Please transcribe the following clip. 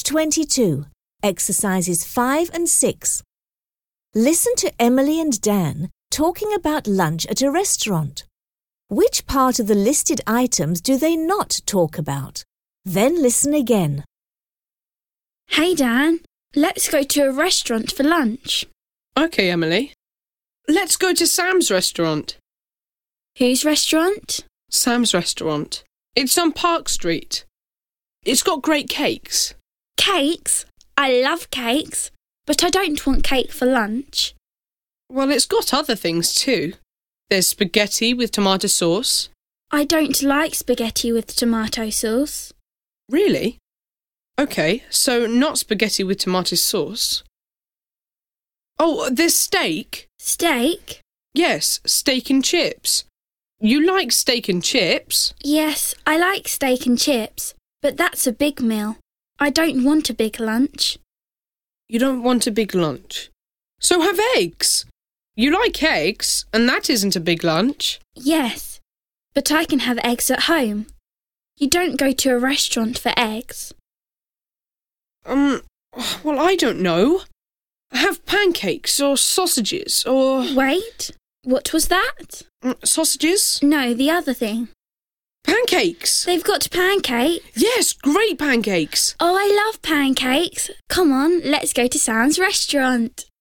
Page 22, exercises 5 and 6. Listen to Emily and Dan talking about lunch at a restaurant. Which part of the listed items do they not talk about? Then listen again. Hey Dan, let's go to a restaurant for lunch. OK, Emily. Let's go to Sam's restaurant. Whose restaurant? Sam's restaurant. It's on Park Street. It's got great cakes. Cakes? I love cakes, but I don't want cake for lunch. Well, it's got other things too. There's spaghetti with tomato sauce. I don't like spaghetti with tomato sauce. Really? OK, so not spaghetti with tomato sauce. Oh, there's steak. Steak? Yes, steak and chips. You like steak and chips? Yes, I like steak and chips, but that's a big meal. I don't want a big lunch. You don't want a big lunch. So have eggs. You like eggs, and that isn't a big lunch. Yes, but I can have eggs at home. You don't go to a restaurant for eggs. Well, I don't know. Have pancakes or sausages or... Wait, what was that? Sausages? No, the other thing. Pancakes! They've got pancakes? Yes, great pancakes! Oh, I love pancakes. Come on, let's go to Sam's restaurant.